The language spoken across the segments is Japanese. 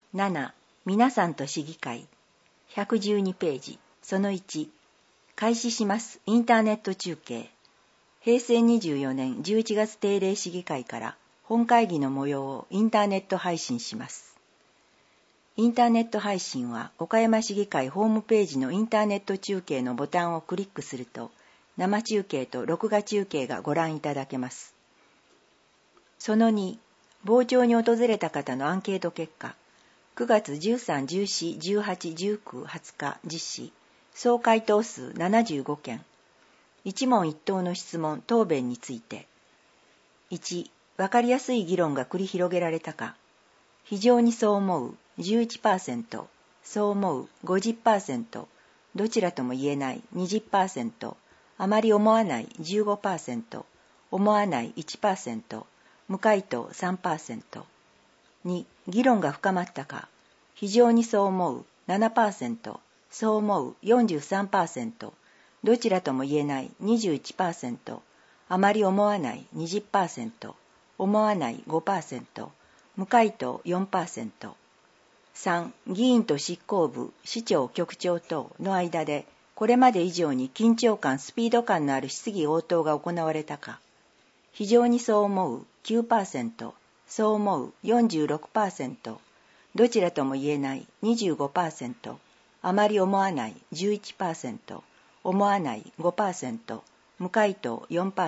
7. 皆さんと市議会112ページその1開始しますインターネット中継平成24年11月定例市議会から本会議の模様をインターネット配信します。インターネット配信は岡山市議会ホームページのインターネット中継のボタンをクリックすると生中継と録画中継がご覧いただけます。その2傍聴に訪れた方のアンケート結果9月13、14、18、19、20日実施総回答数75件一問一答の質問答弁について1、わかりやすい議論が繰り広げられたか非常にそう思う 11%、そう思う 50%、どちらとも言えない 20%、あまり思わない 15%、思わない 1%、無回答 3%。2、議論が深まったか非常にそう思う 7%、そう思う 43%、どちらとも言えない 21%、あまり思わない 20%、思わない 5%、無回答 4%。3、議員と執行部、市長、局長等の間で、これまで以上に緊張感、スピード感のある質疑応答が行われたか。非常にそう思う 9%、そう思う 46%、どちらとも言えない 25%、あまり思わない 11%、思わない 5%、無回答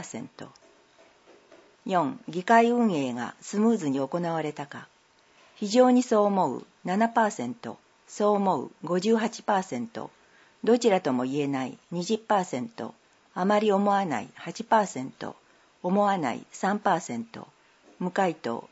4%。4. 議会運営がスムーズに行われたか。非常にそう思う 7%、そう思う 58%、どちらとも言えない 20%、あまり思わない 8%、思わない 3%、無回答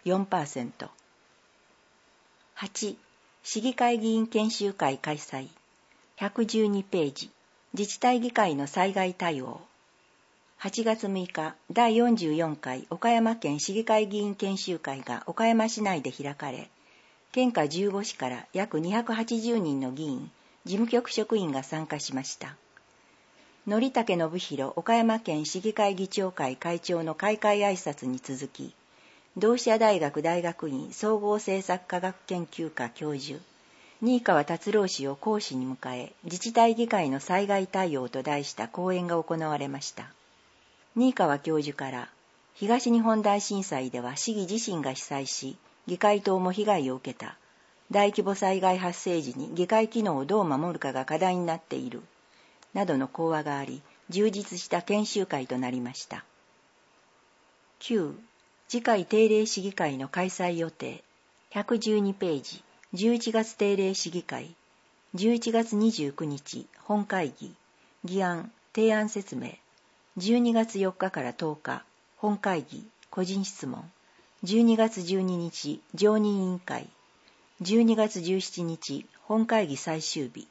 4%。8. 市議会議員研修会開催112ページ自治体議会の災害対応8月6日第44回岡山県市議会議員研修会が岡山市内で開かれ県下15市から約280人の議員事務局職員が参加しました。則武信弘岡山県市議会議長会会長の開会挨拶に続き同志社大学大学院総合政策科学研究科教授新川達郎氏を講師に迎え自治体議会の災害対応と題した講演が行われました。新川教授から東日本大震災では市議自身が被災し議会等も被害を受けた大規模災害発生時に議会機能をどう守るかが課題になっているなどの講話があり充実した研修会となりました。9. 次回定例市議会の開催予定112ページ11月定例市議会11月29日本会議議案提案説明12月4日から10日本会議個人質問12月12日常任委員会12月17日本会議最終日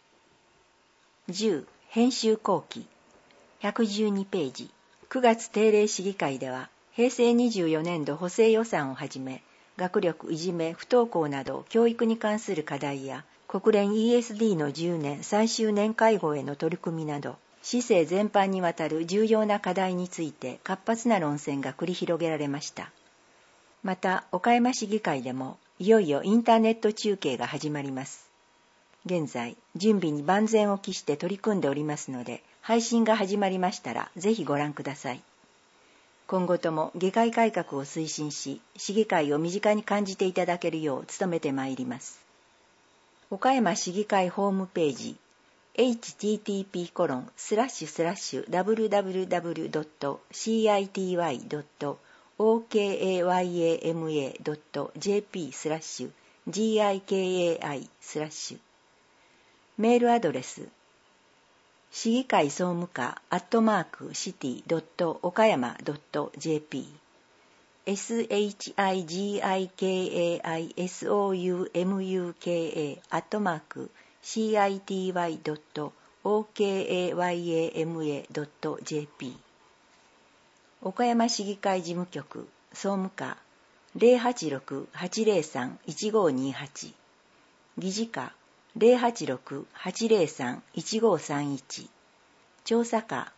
10編集後期112ページ9月定例市議会では平成24年度補正予算をはじめ学力いじめ不登校など教育に関する課題や国連 ESD の10年最終年会合への取り組みなど市政全般にわたる重要な課題について活発な論戦が繰り広げられました。また岡山市議会でもいよいよインターネット中継が始まります。現在準備に万全を期して取り組んでおりますので配信が始まりましたらぜひご覧ください。今後とも議会改革を推進し市議会を身近に感じていただけるよう努めてまいります。岡山市議会ホームページhttp://www.cityy.okayama.jp/gikai/ メールアドレス市議会総務課@city.okayama.jp shigikaisomuka@city.okayama.jp 岡山市議会事務局総務課086-803-1528議事課086-803-1531調査課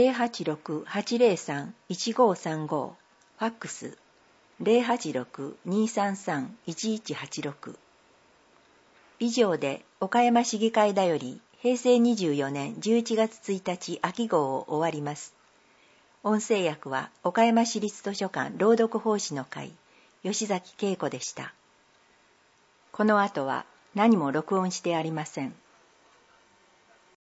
086-803-1535ファックス086-233-1186 以上で岡山市議会だより平成24年11月1日秋号を終わります。音声訳は岡山市立図書館朗読奉仕の会吉崎恵子でした。この後は何も録音してありません。